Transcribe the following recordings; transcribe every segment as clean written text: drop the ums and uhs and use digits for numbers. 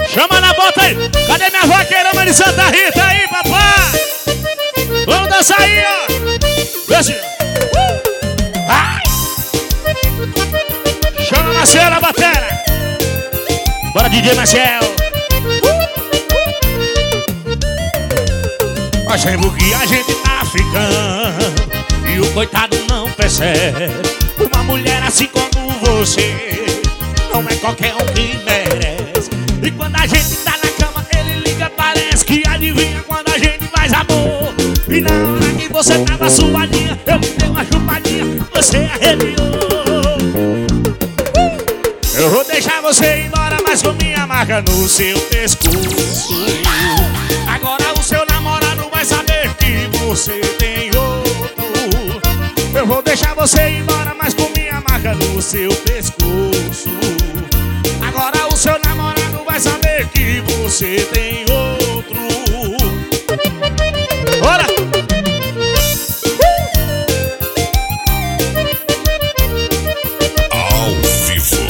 Chama na bota aí. Cadê minha vaqueirama de Santa Rita aí, papai? Vamos dançar aí, ó. Desce. Ai. Chama Marcelo a batera. Bora, DJ Marcel. Mas lembro que a gente tá ficando e o coitado não percebe. Uma mulher assim como você não é qualquer um que merece. E quando a gente tá na cama, ele liga, parece que adivinha quando a gente faz amor. E na hora que você tava suadinha, eu me dei uma chupadinha, você arrepiou. Eu vou deixar você ir embora, mas com minha marca no seu pescoço. Agora o seu namorado vai saber que você tem outro. Eu vou deixar você ir embora, mas com minha marca no seu pescoço. Agora o seu namorado vai saber que você tem outro. Bora! Ao vivo.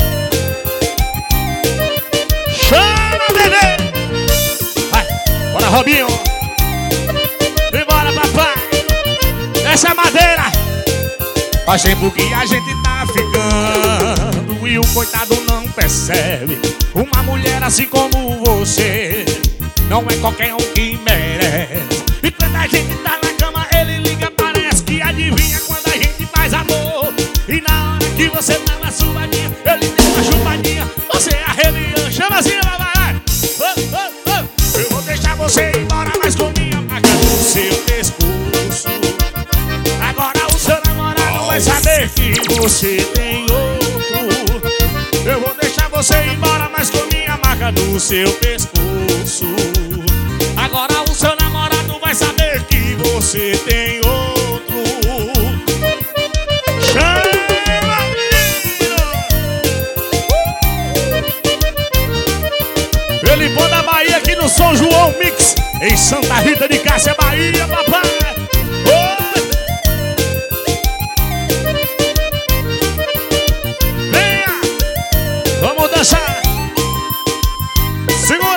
Chama, bebê! Vai, bora, Robinho! Vambora, papai! Essa é a madeira! Faz tempo que a gente tá ficando e o coitado não percebe. Uma mulher assim como você não é qualquer um que merece. E quando a gente tá na cama, ele liga, parece que adivinha quando a gente faz amor. E na hora que você tá na suadinha, ele deu uma chupadinha, você arrepiou. Chama assim, vai. Eu vou deixar você ir embora, mas com minha marca no seu pescoço. Agora o seu namorado vai saber que você tem outro. Eu vou deixar você ir embora, mas com minha marca no seu pescoço. Agora o seu namorado vai saber que você tem outro. Chama, menino! Felipão da Bahia aqui no São João Mix, em Santa Rita de Cássia, Bahia, papai!